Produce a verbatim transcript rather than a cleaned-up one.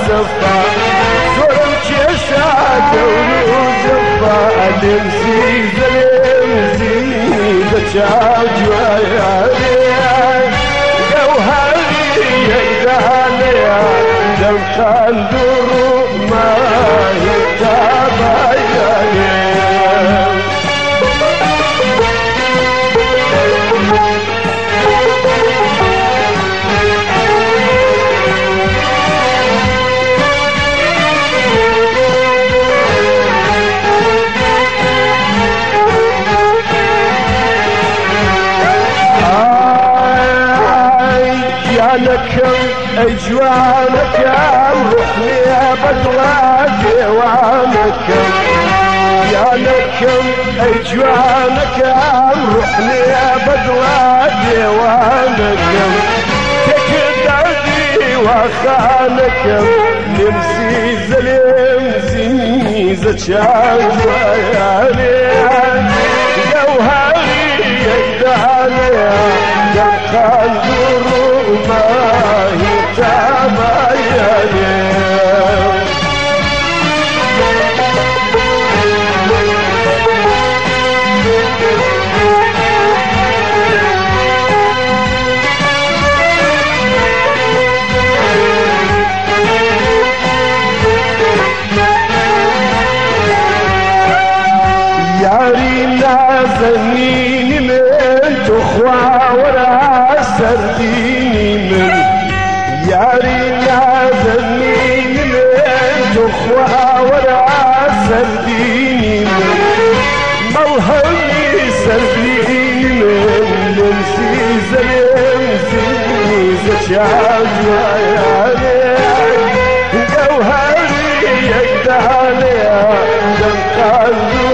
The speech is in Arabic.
صفا سورم كيشا دورو زفا لمسي زلمزي زشاج ويالي جوهري يدالي لو كان درو ما يتابع لكم اجوانك يا روحي يا بدر ديوانك يا لكم اجوانك يا روحي يا بدر ديوانك تكدردي وخانك نمسي زلمزي زشاج ويالي جوهري يدالي جمخان درو ما يتابع يالي ياري نازنيني من تخوى ورا سرديني من ياري نازنيني من تخوى ورا سرديني من ملهمي سرديني من نمسي زلمزي زشاج ويالي جوهري يدالي جمقان